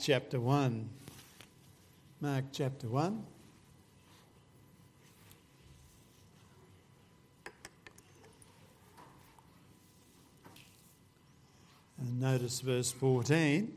Chapter 1. Mark chapter 1. And notice verse 14.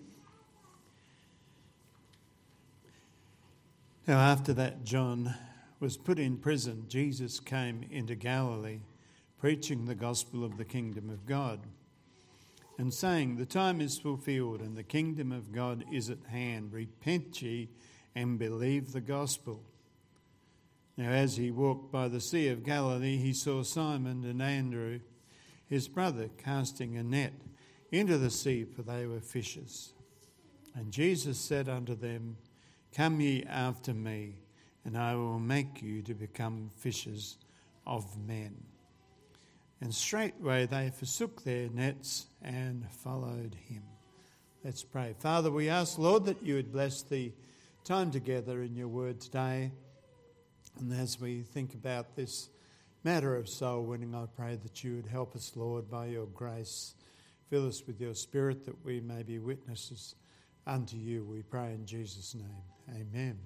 Now after that John was put in prison, Jesus came into Galilee, preaching the gospel of the kingdom of God, and saying, "The time is fulfilled, and the kingdom of God is at hand. Repent ye, and believe the gospel." Now as he walked by the Sea of Galilee, he saw Simon and Andrew, his brother, casting a net into the sea, for they were fishers. And Jesus said unto them, "Come ye after me, and I will make you to become fishers of men." And straightway they forsook their nets and followed him. Let's pray. Father, we ask, Lord, that you would bless the time together in your word today. And as we think about this matter of soul winning, I pray that you would help us, Lord, by your grace. Fill us with your spirit that we may be witnesses unto you. We pray in Jesus' name. Amen.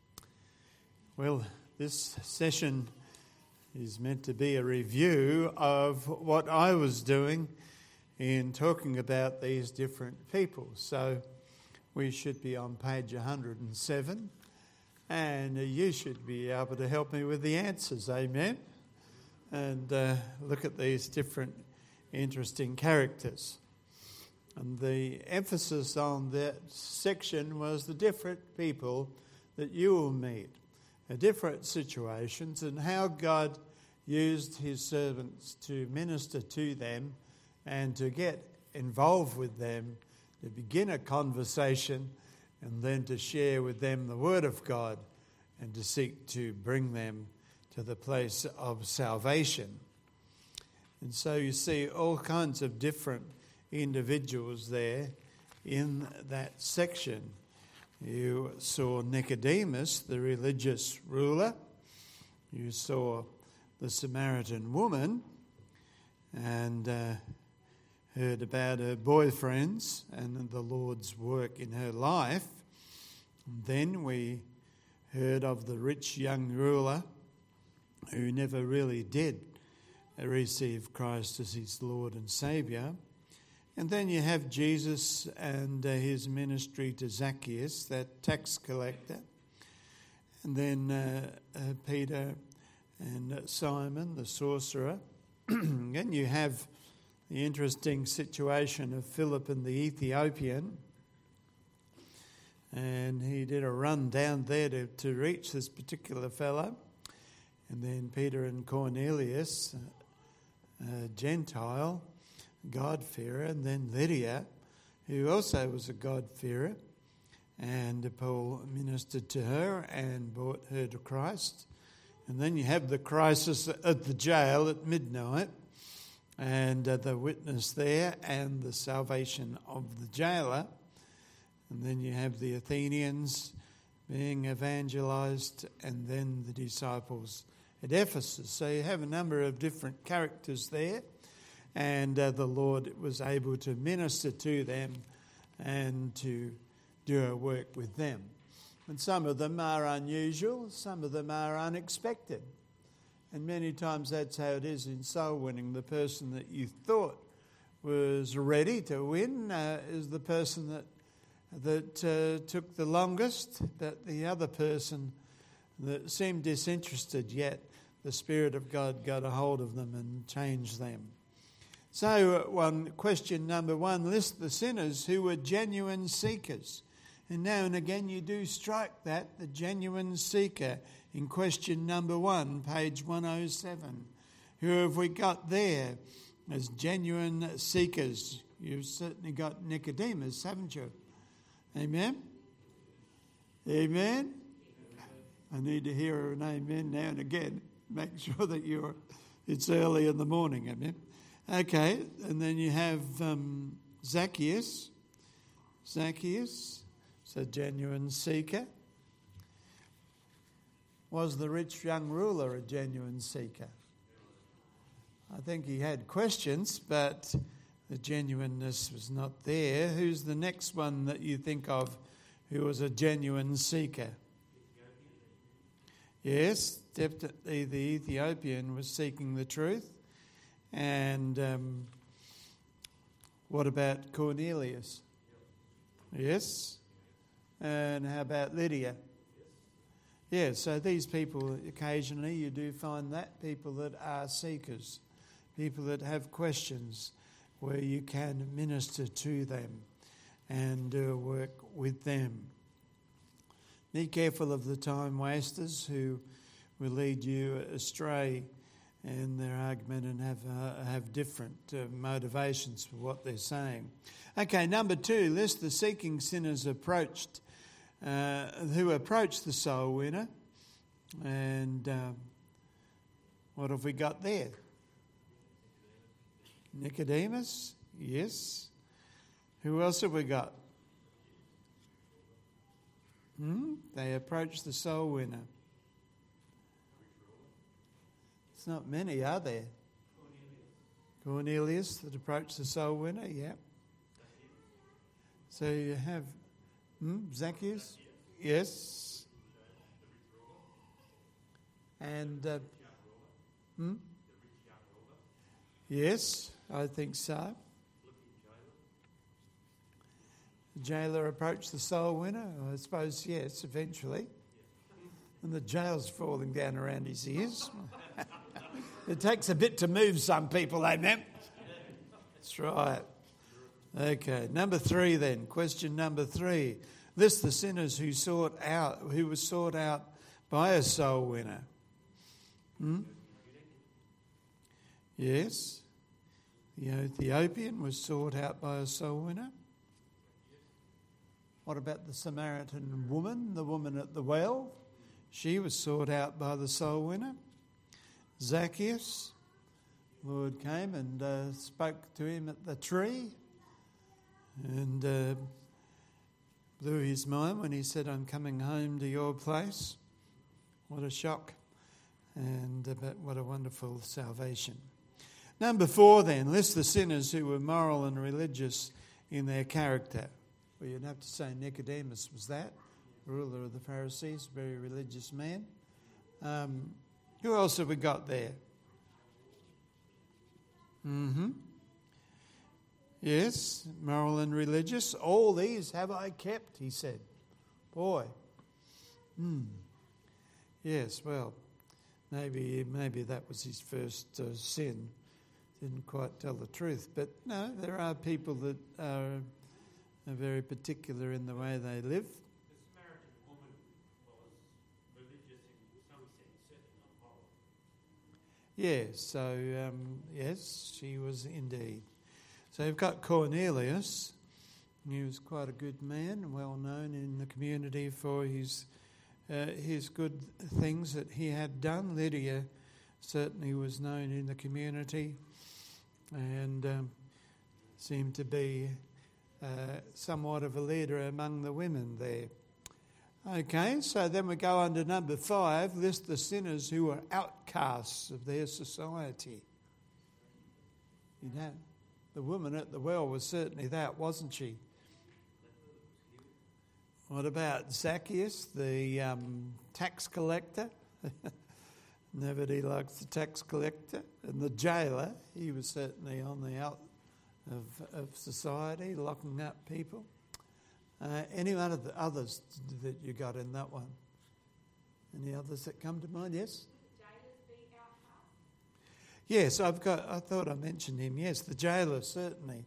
Well, this session is meant to be a review of what I was doing in talking about these different people. So we should be on page 107, and you should be able to help me with the answers, amen? And look at these different interesting characters. And the emphasis on that section was the different people that you will meet, different situations, and how God used his servants to minister to them and to get involved with them, to begin a conversation, and then to share with them the word of God and to seek to bring them to the place of salvation. And so you see all kinds of different individuals there in that section. You saw Nicodemus, the religious ruler. You saw the Samaritan woman, and heard about her boyfriends and the Lord's work in her life. And then we heard of the rich young ruler who never really did receive Christ as his Lord and Saviour. And then you have Jesus and his ministry to Zacchaeus, that tax collector. And then Peter and Simon, the sorcerer. And you have the interesting situation of Philip and the Ethiopian. And he did a run down there to reach this particular fellow. And then Peter and Cornelius, a Gentile, God-fearer, and then Lydia, who also was a God-fearer, and Paul ministered to her and brought her to Christ. And then you have the crisis at the jail at midnight, and the witness there and the salvation of the jailer. And then you have the Athenians being evangelized, and then the disciples at Ephesus. So you have a number of different characters there. And the Lord was able to minister to them and to do a work with them. And some of them are unusual, some of them are unexpected. And many times that's how it is in soul winning. The person that you thought was ready to win is the person that took the longest, but the other person that seemed disinterested, yet the Spirit of God got a hold of them and changed them. So question number one, list the sinners who were genuine seekers. And now and again you do strike that, the genuine seeker, in question number one, page 107. Who have we got there as genuine seekers? You've certainly got Nicodemus, haven't you? Amen? Amen? I need to hear an amen now and again. Make sure that it's early in the morning, amen? Okay, and then you have Zacchaeus. Zacchaeus is a genuine seeker. Was the rich young ruler a genuine seeker? I think he had questions, but the genuineness was not there. Who's the next one that you think of who was a genuine seeker. Yes, definitely the Ethiopian was seeking the truth. And what about Cornelius? Yes. And how about Lydia? Yeah, so these people, occasionally you do find that, people that are seekers, people that have questions where you can minister to them and work with them. Be careful of the time wasters who will lead you astray in their argument and have different motivations for what they're saying. Okay, number 2, list the seeking sinners who approached the soul winner. And what have we got there? Nicodemus, yes. Who else have we got? They approached the soul winner. It's not many, are there? Cornelius that approached the soul winner, yeah. So you have Zacchaeus, yes. And yes, I think so. The jailer approached the soul winner, I suppose, yes, eventually. And the jail's falling down around his ears. It takes a bit to move some people, amen? That's right. Okay, number 3 then. Question number 3. List the sinners who were sought out by a soul winner. Yes. The Ethiopian was sought out by a soul winner. What about the Samaritan woman, the woman at the well? She was sought out by the soul winner. Zacchaeus, Lord came and spoke to him at the tree and blew his mind when he said, I'm coming home to your place. What a shock. And what a wonderful salvation. Number 4 then, list the sinners who were moral and religious in their character. Well, you'd have to say Nicodemus was that, ruler of the Pharisees, very religious man. Who else have we got there? Yes, moral and religious. All these have I kept, he said. Boy. Yes, well, maybe that was his first sin. Didn't quite tell the truth. But no, there are people that are very particular in the way they live. The Samaritan woman was religious in some sense, certainly not moral. Yes, so yes, she was indeed. So you've got Cornelius. He was quite a good man, well known in the community for his good things that he had done. Lydia certainly was known in the community and seemed to be somewhat of a leader among the women there. Okay, so then we go on to number 5, list the sinners who were outcasts of their society. You know, the woman at the well was certainly that, wasn't she? What about Zacchaeus, the tax collector? Nobody likes the tax collector. And the jailer, he was certainly on the out of society, locking up people. Any one of the others that you got in that one? Any others that come to mind? Yes? Yes, I thought I mentioned him. Yes, the jailer, certainly.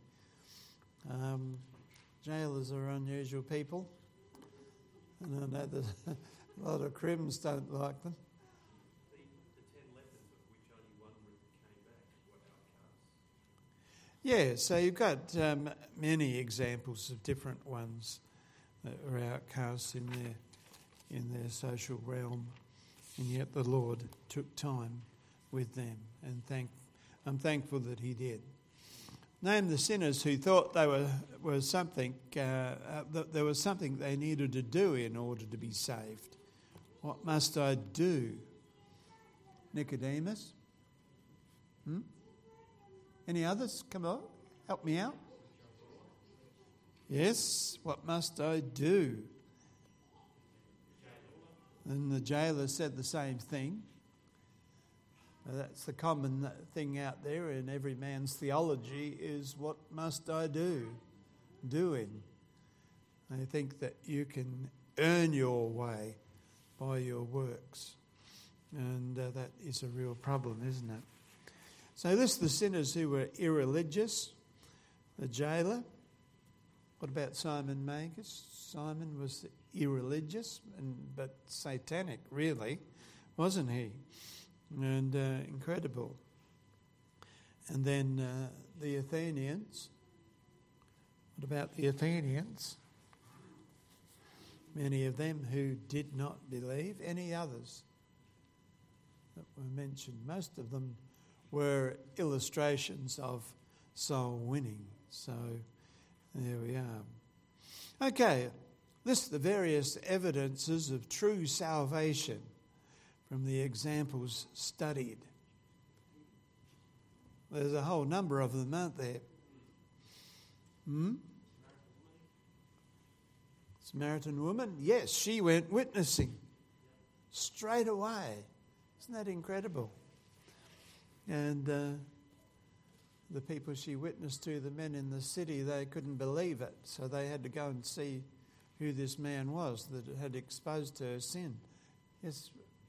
Jailers are unusual people. And I know that a lot of crims don't like them. The 10 lepers, of which only one came back, were outcasts. Yeah, so you've got many examples of different ones that were outcasts in their social realm, and yet the Lord took time with them, and I'm thankful that He did. Name the sinners who thought they were something, that there was something they needed to do in order to be saved. What must I do? Nicodemus? Any others? Come on, help me out. Yes, what must I do? And the jailer said the same thing. That's the common thing out there in every man's theology is, what must I do? Doing. They think that you can earn your way by your works. And that is a real problem, isn't it? So this, the sinners who were irreligious, the jailer. What about Simon Magus? Simon was irreligious, but satanic, really, wasn't he? And incredible. And then the Athenians. What about the Athenians? Many of them who did not believe. Any others that were mentioned? Most of them were illustrations of soul winning. So there we are. Okay, list the various evidences of true salvation from the examples studied. There's a whole number of them, aren't there? Samaritan woman? Yes, she went witnessing straight away. Isn't that incredible? And the people she witnessed to, the men in the city, they couldn't believe it. So they had to go and see who this man was that had exposed her sin. Yes.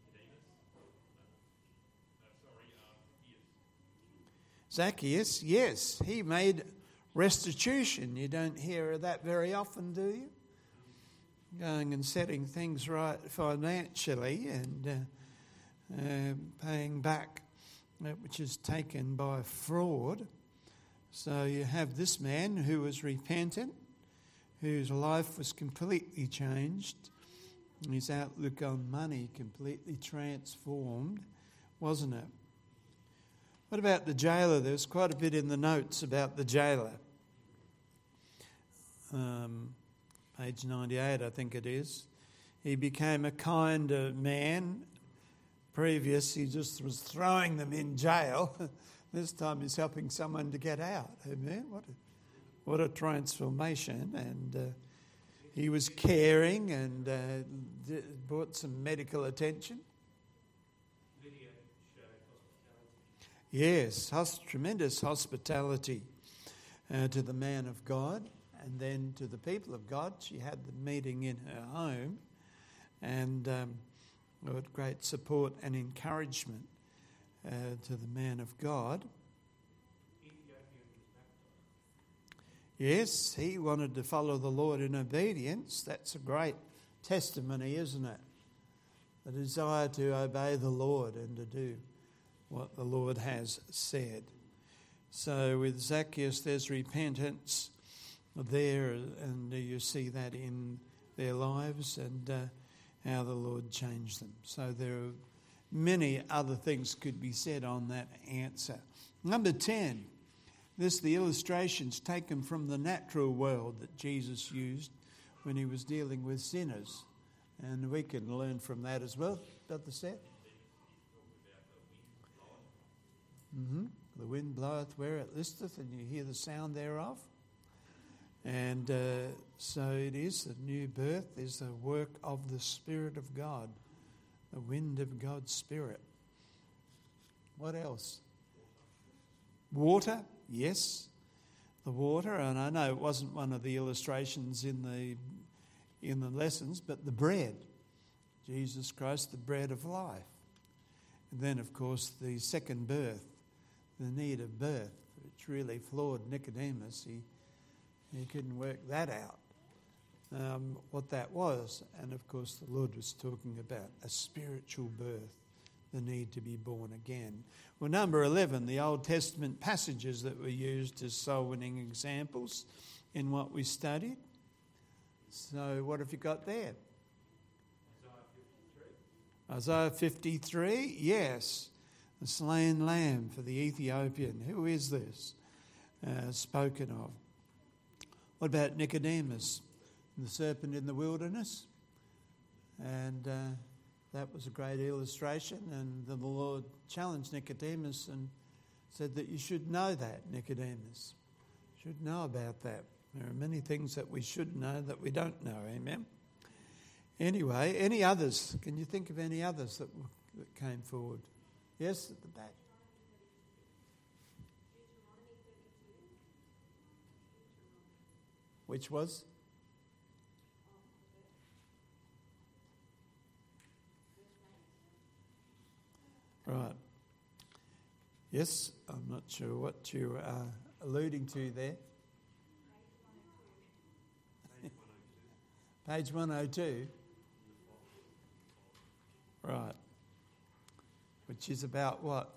Zacchaeus, yes, he made restitution. You don't hear of that very often, do you? Going and setting things right financially and paying back that which is taken by fraud. So you have this man who was repentant, whose life was completely changed, his outlook on money completely transformed, wasn't it? What about the jailer? There's quite a bit in the notes about the jailer. Page 98, I think it is. He became a kinder man. Previous, he just was throwing them in jail. This time he's helping someone to get out. Amen. What a transformation. And he was caring and brought some medical attention. Lydia showed hospitality. Yes, tremendous hospitality to the man of God and then to the people of God. She had the meeting in her home and with great support and encouragement to the man of God. Yes, he wanted to follow the Lord in obedience. That's a great testimony, isn't it? The desire to obey the Lord and to do what the Lord has said. So with Zacchaeus, there's repentance there, and you see that in their lives and how the Lord changed them. So there are many other things could be said on that answer. Number 10. This, the illustrations taken from the natural world that Jesus used when he was dealing with sinners. And we can learn from that as well, Brother Seth. The wind bloweth where it listeth, and you hear the sound thereof. And so it is, the new birth is the work of the Spirit of God, the wind of God's Spirit. What else? Water, yes, the water, and I know it wasn't one of the illustrations in the lessons, but the bread, Jesus Christ, the bread of life. And then, of course, the second birth, the need of birth, which really floored Nicodemus. He couldn't work that out, what that was. And, of course, the Lord was talking about a spiritual birth, the need to be born again. Well, number 11, the Old Testament passages that were used as soul-winning examples in what we studied. So what have you got there? Isaiah 53, yes. The slain lamb for the Ethiopian. Who is this spoken of? What about Nicodemus, the serpent in the wilderness? And that was a great illustration, and the Lord challenged Nicodemus and said that you should know that, Nicodemus. You should know about that. There are many things that we should know that we don't know, amen? Anyway, any others? Can you think of any others that came forward? Yes, at the back. Which was? Right. Yes, I'm not sure what you are alluding to there. Page 102. Right. Which is about what?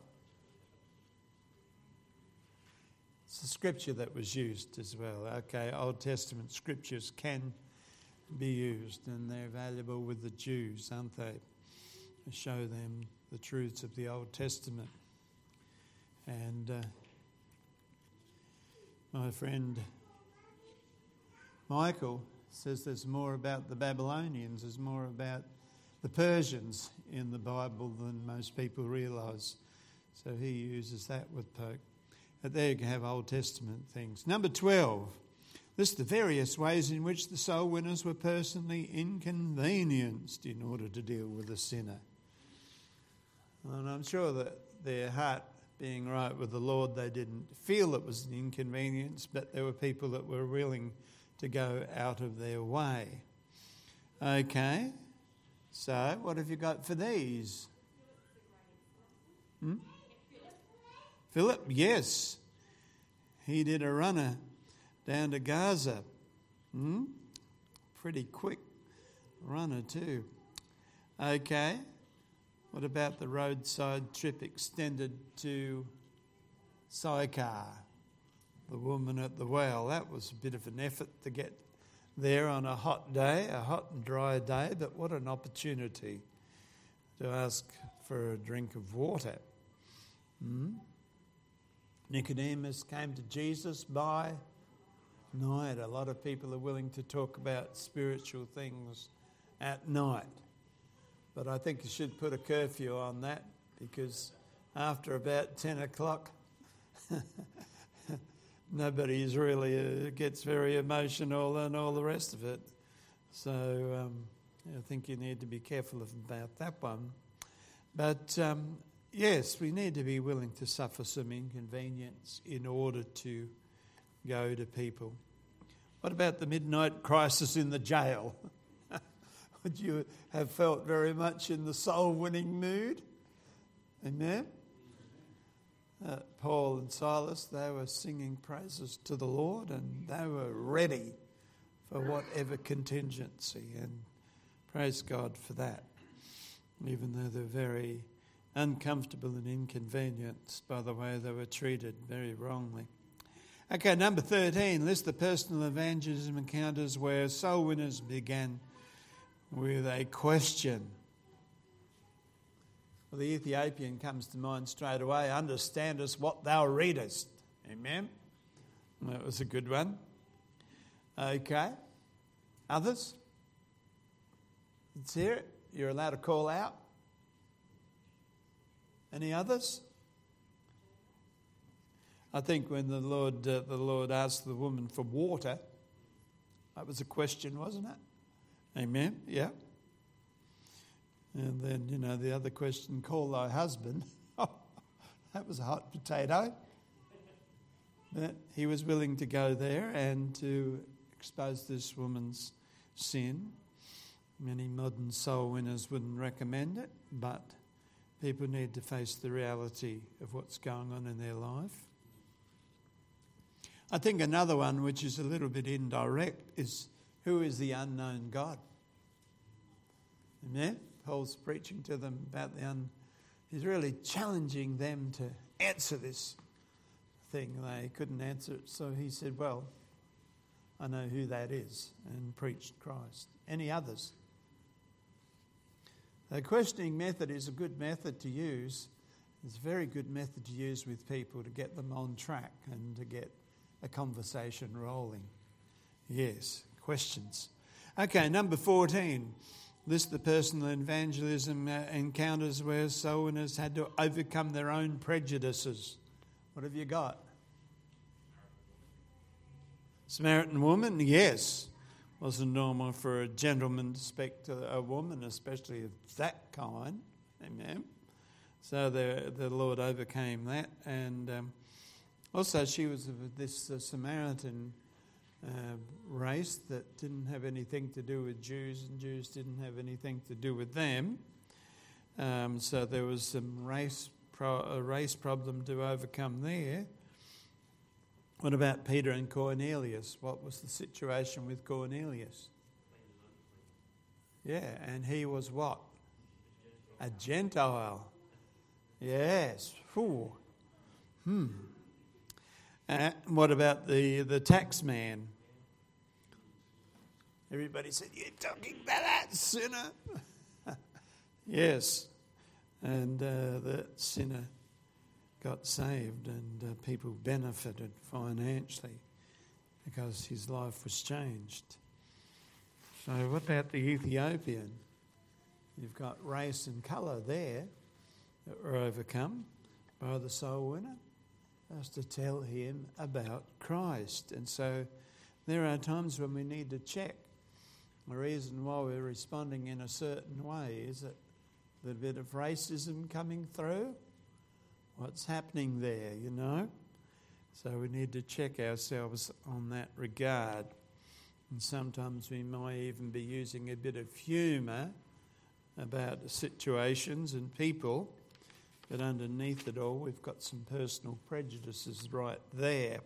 It's the scripture that was used as well. Okay, Old Testament scriptures can be used, and they're valuable with the Jews, aren't they? To show them the truths of the Old Testament. And my friend Michael says there's more about the Babylonians, there's more about the Persians in the Bible than most people realise. So he uses that with Pope. But there you have Old Testament things. Number 12, list the various ways in which the soul winners were personally inconvenienced in order to deal with a sinner. And I'm sure that their heart being right with the Lord, they didn't feel it was an inconvenience, but there were people that were willing to go out of their way. Okay, so what have you got for these? Philip, yes. He did a runner down to Gaza. Pretty quick runner too. Okay. What about the roadside trip extended to Sychar, the woman at the well? That was a bit of an effort to get there on a hot day, a hot and dry day, but what an opportunity to ask for a drink of water. Nicodemus came to Jesus by night. A lot of people are willing to talk about spiritual things at night. But I think you should put a curfew on that, because after about 10 o'clock, nobody is really gets very emotional and all the rest of it. So I think you need to be careful about that one. But yes, we need to be willing to suffer some inconvenience in order to go to people. What about the midnight crisis in the jail? Would you have felt very much in the soul-winning mood? Amen? Paul and Silas, they were singing praises to the Lord, and they were ready for whatever contingency, and praise God for that, even though they're very uncomfortable and inconvenienced by the way they were treated very wrongly. Okay, number 13, list the personal evangelism encounters where soul winners began with a question. Well, the Ethiopian comes to mind straight away. Understandest what thou readest. Amen? That was a good one. Okay. Others? Let's hear it. You're allowed to call out. Any others? I think when the Lord asked the woman for water, that was a question, wasn't it? Amen? Yeah. And then, the other question, call thy husband. That was a hot potato. But he was willing to go there and to expose this woman's sin. Many modern soul winners wouldn't recommend it, but people need to face the reality of what's going on in their life. I think another one, which is a little bit indirect, is who is the unknown God? Amen? Paul's preaching to them about he's really challenging them to answer this thing. They couldn't answer it, so he said, well, I know who that is, and preached Christ. Any others? The questioning method is a good method to use. It's a very good method to use with people to get them on track and to get a conversation rolling. Yes, questions. Okay, number 14. List the personal evangelism encounters where soul winners had to overcome their own prejudices. What have you got? Samaritan woman, yes. Wasn't normal for a gentleman to speak to a woman, especially of that kind. Amen. So the Lord overcame that. And also she was of this Samaritan race that didn't have anything to do with Jews, and Jews didn't have anything to do with them. So there was some race problem to overcome there. What about Peter and Cornelius? What was the situation with Cornelius? Yeah, and he was what? A Gentile. Yes. Ooh. What about the tax man? Everybody said, "You're talking about that sinner." Yes. And the sinner got saved, and people benefited financially because his life was changed. So what about the Ethiopian? You've got race and colour there that were overcome by the soul winner. That's to tell him about Christ. And so there are times when we need to check. The reason why we're responding in a certain way is that the bit of racism coming through. What's happening there, you know? So we need to check ourselves on that regard. And sometimes we might even be using a bit of humour about situations and people, but underneath it all we've got some personal prejudices right there.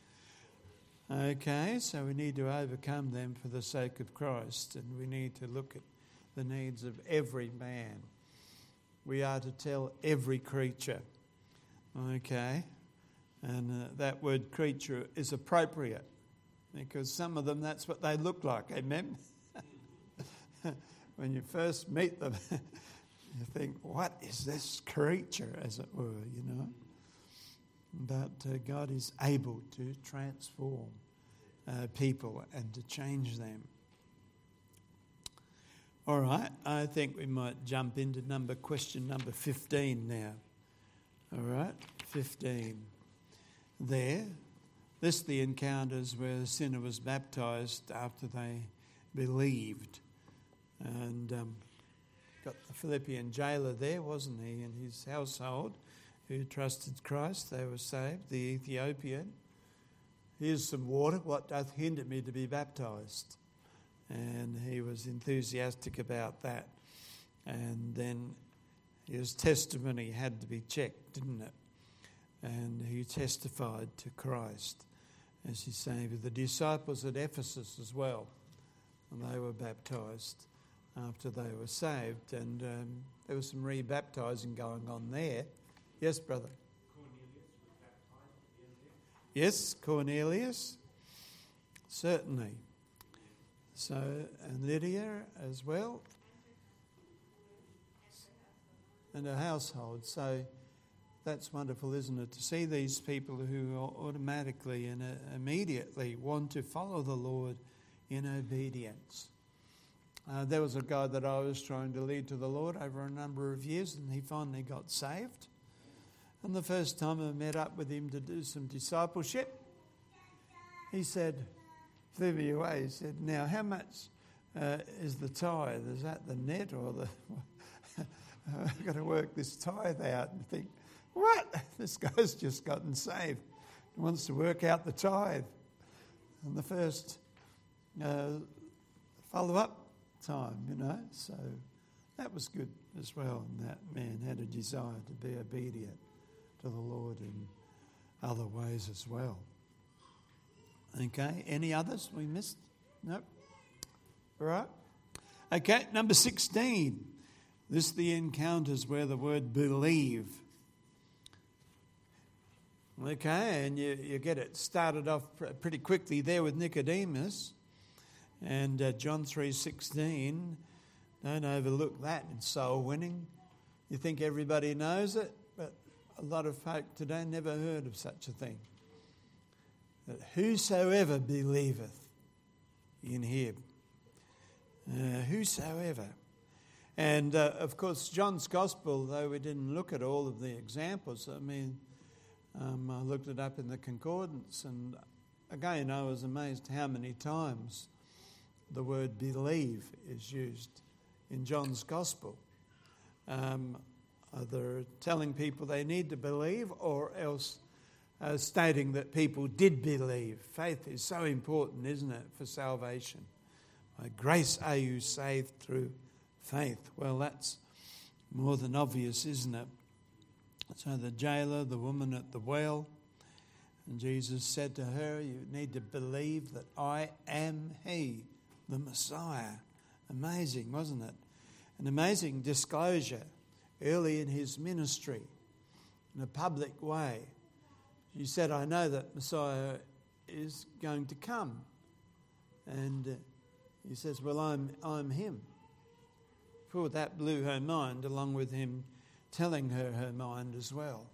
Okay, so we need to overcome them for the sake of Christ, and we need to look at the needs of every man. We are to tell every creature. Okay, and that word creature is appropriate because some of them, that's what they look like, amen? When you first meet them, you think, what is this creature, as it were, you know? But God is able to transform people and to change them. All right, I think we might jump into question number 15 now. All right, 15. There. This the encounters where the sinner was baptised after they believed. And got the Philippian jailer there, wasn't he, in his household, who trusted Christ. They were saved. The Ethiopian. Here's some water. What doth hinder me to be baptised? And he was enthusiastic about that. And then his testimony had to be checked, didn't it? And he testified to Christ as his Saviour. The disciples at Ephesus as well, and they were baptised after they were saved. And there was some re-baptising going on there. Yes, brother? Cornelius was baptised at the end of it. Yes, Cornelius, certainly. So, and Lydia as well. And a household. So that's wonderful, isn't it, to see these people who automatically and immediately want to follow the Lord in obedience. There was a guy that I was trying to lead to the Lord over a number of years, and he finally got saved. And the first time I met up with him to do some discipleship, he said, flew me away, he said, now how much is the tithe? Is that the net or the... I've got to work this tithe out and think, what? This guy's just gotten saved. He wants to work out the tithe. And the first follow-up time, you know. So that was good as well. And that man had a desire to be obedient to the Lord in other ways as well. Okay, any others we missed? Nope. All right. Okay, number 16. This the encounters where the word believe. Okay, and you get it started off pretty quickly there with Nicodemus. And John 3:16, don't overlook that in soul winning. You think everybody knows it, but a lot of folk today never heard of such a thing. That whosoever believeth in him. Whosoever. And, of course, John's Gospel, though we didn't look at all of the examples, I mean, I looked it up in the concordance, and again, I was amazed how many times the word believe is used in John's Gospel. Either telling people they need to believe or else stating that people did believe. Faith is so important, isn't it, for salvation? By grace are you saved through faith. Well, that's more than obvious, isn't it? So the jailer, the woman at the well, and Jesus said to her, you need to believe that I am he, the Messiah. Amazing, wasn't it? An amazing disclosure early in his ministry in a public way. She said, I know that Messiah is going to come. And he says, well, I'm him. For that blew her mind, along with him telling her mind as well.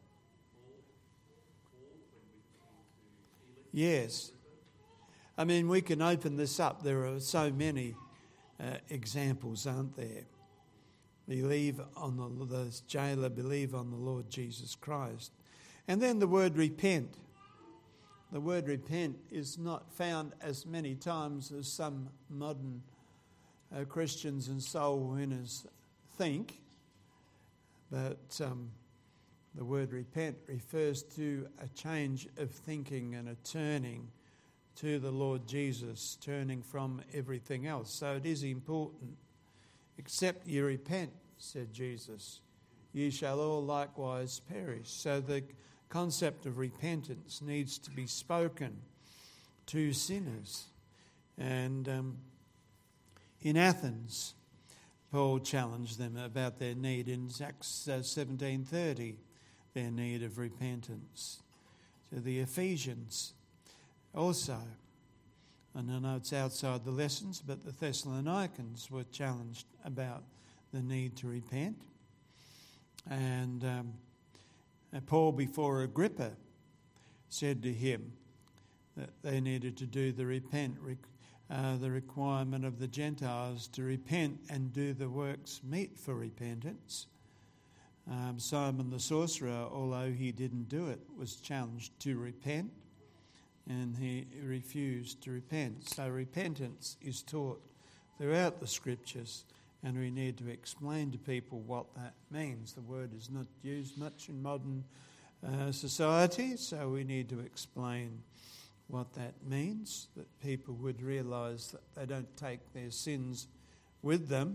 Yes. I mean, we can open this up. There are so many examples, aren't there? Believe on the jailer, believe on the Lord Jesus Christ. And then the word repent. The word repent is not found as many times as some modern Christians and soul winners think. But the word repent refers to a change of thinking and a turning to the Lord Jesus, turning from everything else. So it is important. Except ye repent, said Jesus, ye shall all likewise perish. So the concept of repentance needs to be spoken to sinners. And in Athens, Paul challenged them about their need in Acts 17:30, their need of repentance. So the Ephesians also, and I know it's outside the lessons, but the Thessalonians were challenged about the need to repent. And Paul, before Agrippa, said to him that they needed to do the requirement of the Gentiles to repent and do the works meet for repentance. Simon the sorcerer, although he didn't do it, was challenged to repent, and he refused to repent. So repentance is taught throughout the Scriptures, and we need to explain to people what that means. The word is not used much in modern society, so we need to explain what that means, that people would realise that they don't take their sins with them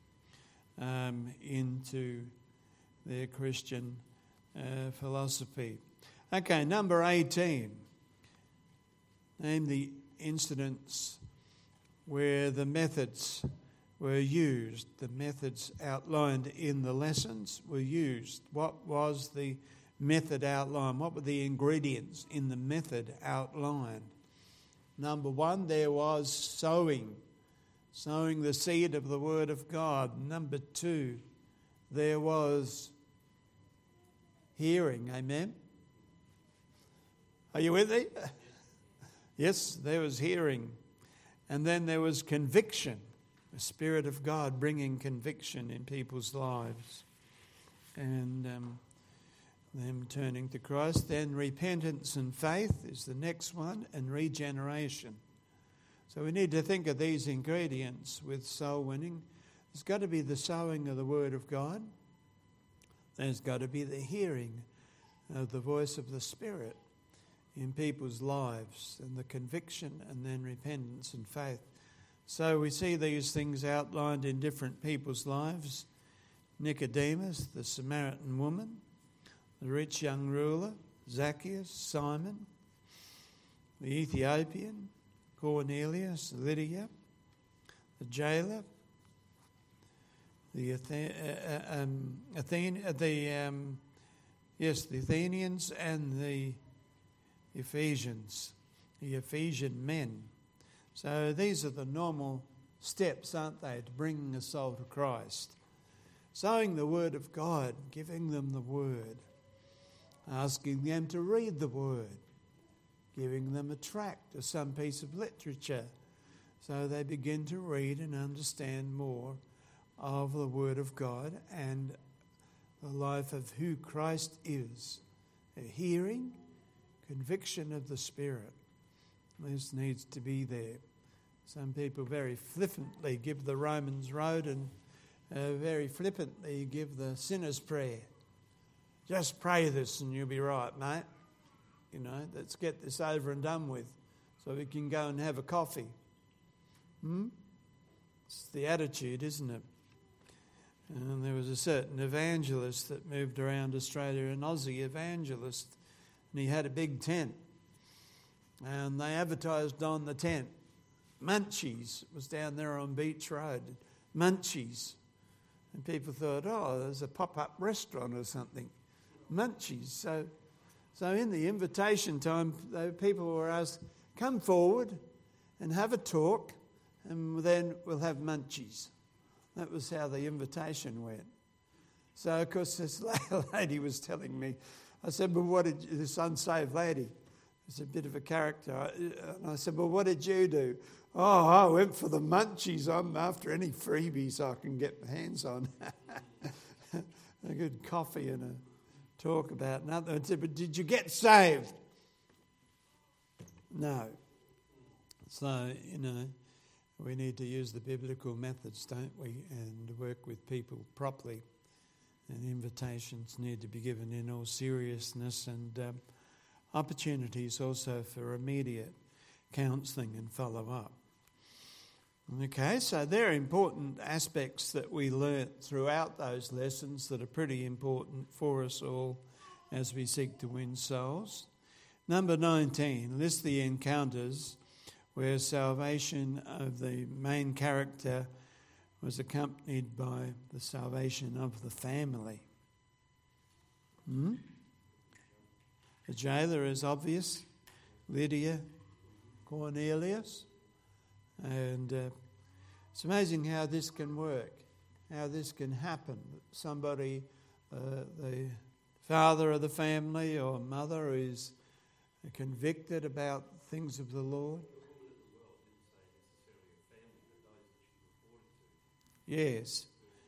into their Christian philosophy. Okay, number 18. Name the incidents where the methods were used. The methods outlined in the lessons were used. What was the method outlined? What were the ingredients in the method outlined? Number 1, there was sowing the seed of the Word of God. Number 2, there was hearing. Amen? Are you with me? Yes, there was hearing. And then there was conviction, the Spirit of God bringing conviction in people's lives. And them turning to Christ. Then repentance and faith is the next one, and regeneration. So we need to think of these ingredients with soul winning. There's got to be the sowing of the Word of God. There's got to be the hearing of the voice of the Spirit in people's lives, and the conviction, and then repentance and faith. So we see these things outlined in different people's lives. Nicodemus, the Samaritan woman, the rich young ruler, Zacchaeus, Simon, the Ethiopian, Cornelius, Lydia, the jailer, the Athenians, and the Ephesians, the Ephesian men. So these are the normal steps, aren't they, to bringing a soul to Christ. Sowing the Word of God, giving them the Word, asking them to read the Word, giving them a tract or some piece of literature so they begin to read and understand more of the Word of God and the life of who Christ is. A hearing, conviction of the Spirit. This needs to be there. Some people very flippantly give the Romans Road and very flippantly give the sinner's prayer. Just pray this and you'll be right, mate. You know, let's get this over and done with so we can go and have a coffee. It's the attitude, isn't it? And there was a certain evangelist that moved around Australia, an Aussie evangelist, and he had a big tent. And they advertised on the tent, Munchies. It was down there on Beach Road, Munchies. And people thought, oh, there's a pop-up restaurant or something. Munchies. So in the invitation time, people were asked, come forward and have a talk, and then we'll have munchies. That was how the invitation went. So, of course, this lady was telling me, I said, well, what did this unsaved lady? It's a bit of a character. And I said, well, what did you do? Oh, I went for the munchies. I'm after any freebies I can get my hands on. A good coffee and a talk about nothing. I said, but did you get saved? No. So, we need to use the biblical methods, don't we, and work with people properly. And invitations need to be given in all seriousness, and opportunities also for immediate counselling and follow-up. Okay, so there are important aspects that we learnt throughout those lessons that are pretty important for us all as we seek to win souls. Number 19, list the encounters where salvation of the main character was accompanied by the salvation of the family. The jailer is obvious, Lydia, Cornelius, and it's amazing how this can work, how this can happen. Somebody, the father of the family or mother is convicted about things of the Lord. Yes.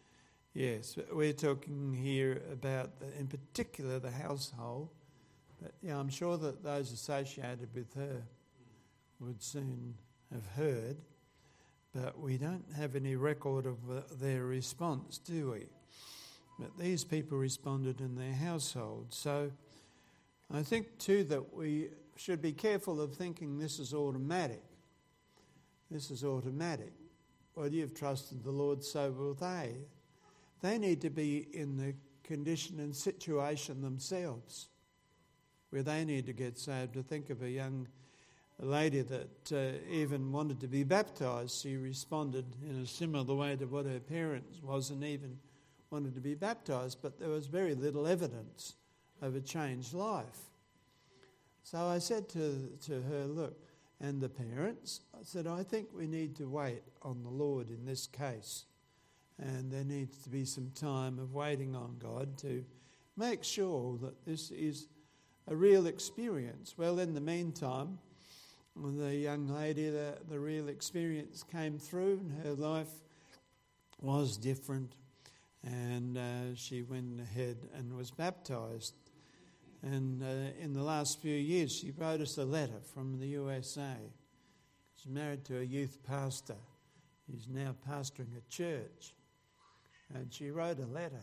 We're talking here about, in particular, the household. But yeah, I'm sure that those associated with her would soon have heard. But we don't have any record of their response, do we? But these people responded in their household. So I think, too, that we should be careful of thinking this is automatic. This is automatic. Well, you've trusted the Lord, so will they. They need to be in the condition and situation themselves where they need to get saved. To think of a young lady that even wanted to be baptised. She responded in a similar way to what her parents was and even wanted to be baptised, but there was very little evidence of a changed life. So I said to her, look, and the parents, I said, I think we need to wait on the Lord in this case. And there needs to be some time of waiting on God to make sure that this is a real experience. Well, in the meantime, the young lady, the real experience came through and her life was different. And she went ahead and was baptised. And in the last few years, she wrote us a letter from the USA. She's married to a youth pastor. He's now pastoring a church. And she wrote a letter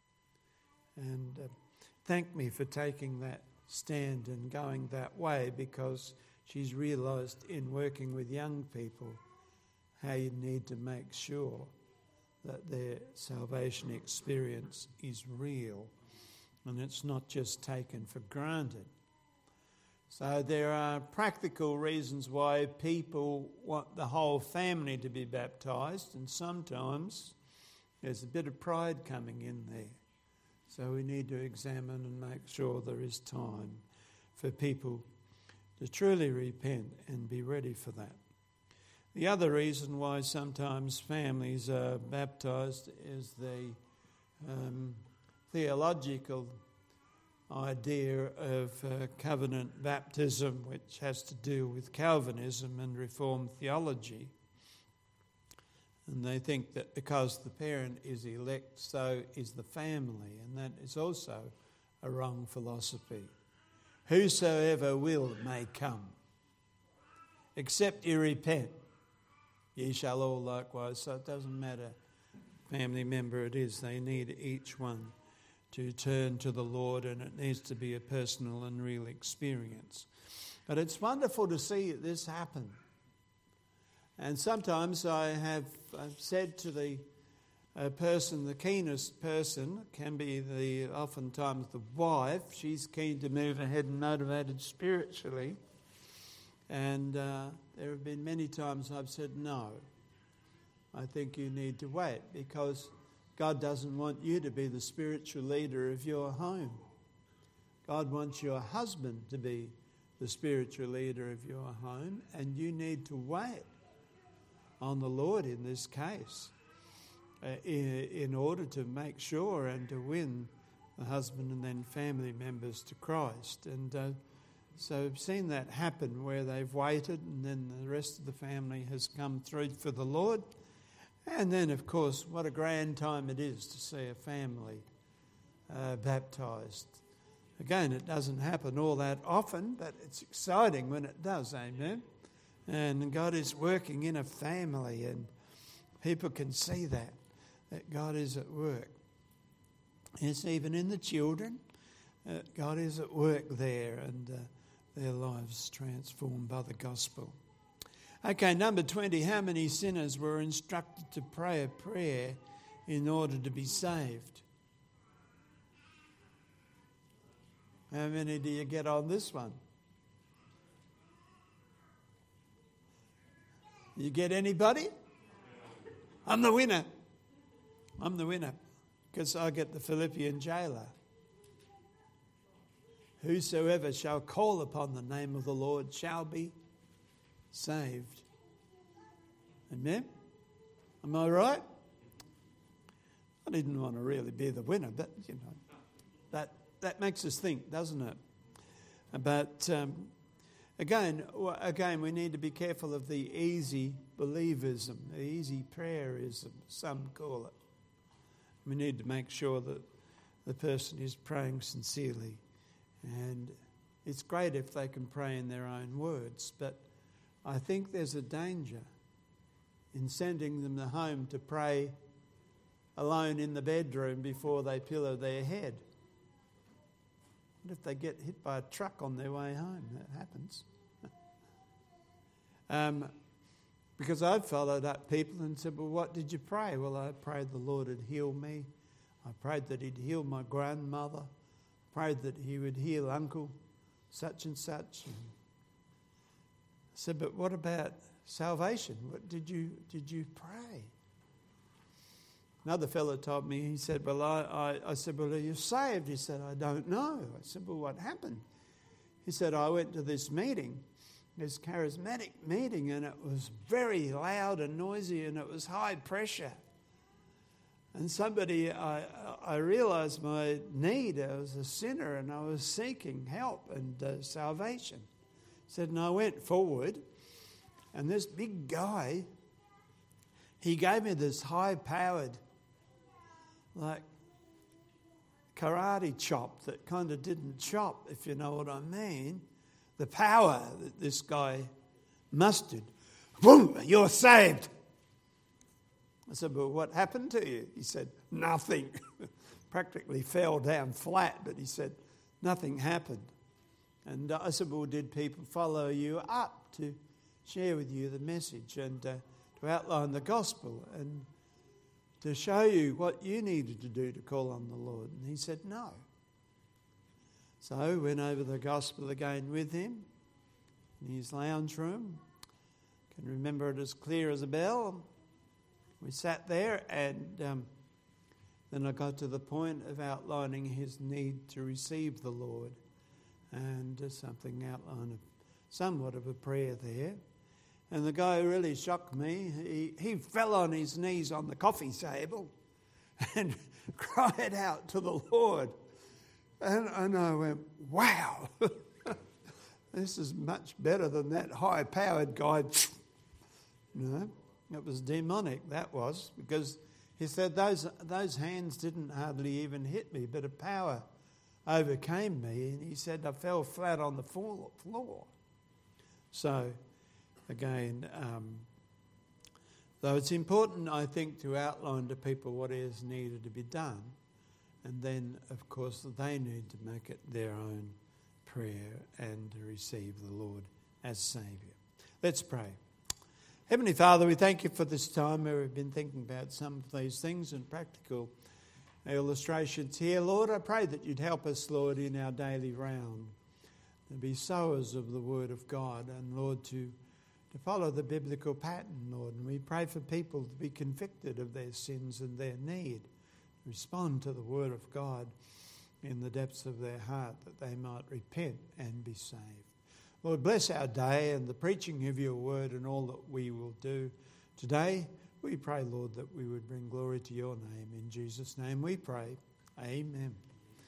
and thanked me for taking that stand and going that way, because she's realised in working with young people how you need to make sure that their salvation experience is real. And it's not just taken for granted. So there are practical reasons why people want the whole family to be baptised, and sometimes there's a bit of pride coming in there. So we need to examine and make sure there is time for people to truly repent and be ready for that. The other reason why sometimes families are baptised is the theological idea of covenant baptism, which has to do with Calvinism and Reformed theology. And they think that because the parent is elect, so is the family, and that is also a wrong philosophy. Whosoever will may come, except you repent. Ye shall all likewise. So it doesn't matter family member it is. They need each one to turn to the Lord, and it needs to be a personal and real experience. But it's wonderful to see this happen. And sometimes I've said to the person, the keenest person, can be oftentimes the wife. She's keen to move ahead and motivated spiritually. And there have been many times I've said, no, I think you need to wait, because God doesn't want you to be the spiritual leader of your home. God wants your husband to be the spiritual leader of your home, and you need to wait on the Lord in this case in order to make sure and to win the husband and then family members to Christ. And so I've seen that happen where they've waited, and then the rest of the family has come through for the Lord. And then, of course, what a grand time it is to see a family baptised. Again, it doesn't happen all that often, but it's exciting when it does, amen? And God is working in a family, and people can see that God is at work. It's even in the children. God is at work there, and their lives transformed by the gospel. Okay, number 20, how many sinners were instructed to pray a prayer in order to be saved? How many do you get on this one? You get anybody? I'm the winner. I'm the winner, because I get the Philippian jailer. Whosoever shall call upon the name of the Lord shall be saved. Amen? Am I right? I didn't want to really be the winner, but, you know, that makes us think, doesn't it? But again, we need to be careful of the easy believism, the easy prayerism, some call it. We need to make sure that the person is praying sincerely. And it's great if they can pray in their own words, but I think there's a danger in sending them home to pray alone in the bedroom before they pillow their head. What if they get hit by a truck on their way home? That happens. Because I've followed up people and said, well, what did you pray? Well, I prayed the Lord would heal me. I prayed that he'd heal my grandmother. Prayed that he would heal uncle such and such. And I said, but what about salvation? What did you pray? Another fellow told me, he said, well, I said, well, are you saved? He said, I don't know. I said, well, what happened? He said, I went to this meeting, this charismatic meeting, and it was very loud and noisy, and it was high pressure. And I realised my need. I was a sinner, and I was seeking help and salvation. He said, and I went forward, and this big guy, he gave me this high-powered, like, karate chop that kind of didn't chop, if you know what I mean. The power that this guy mustered. Boom, you're saved. I said, well, what happened to you? He said, nothing. Practically fell down flat, but he said, nothing happened. And I said, well, did people follow you up to share with you the message and to outline the gospel and to show you what you needed to do to call on the Lord? And he said, no. So I went over the gospel again with him in his lounge room. I can remember it as clear as a bell. We sat there, and then I got to the point of outlining his need to receive the Lord, and something outlined somewhat of a prayer there. And the guy really shocked me. He fell on his knees on the coffee table and cried out to the Lord. And I went, wow, this is much better than that high-powered guy. No, it was demonic, that was, because he said those hands didn't hardly even hit me, but a power overcame me. And he said I fell flat on the floor. So, again, Though it's important, I think, to outline to people what is needed to be done. And then, of course, they need to make it their own prayer and to receive the Lord as Saviour. Let's pray. Heavenly Father, we thank you for this time where we've been thinking about some of these things and practical illustrations here. Lord, I pray that you'd help us, Lord, in our daily round to be sowers of the Word of God and, Lord, to follow the biblical pattern, Lord. And we pray for people to be convicted of their sins and their need, respond to the Word of God in the depths of their heart that they might repent and be saved. Lord, bless our day and the preaching of your Word and all that we will do today. We pray, Lord, that we would bring glory to your name. In Jesus' name we pray. Amen.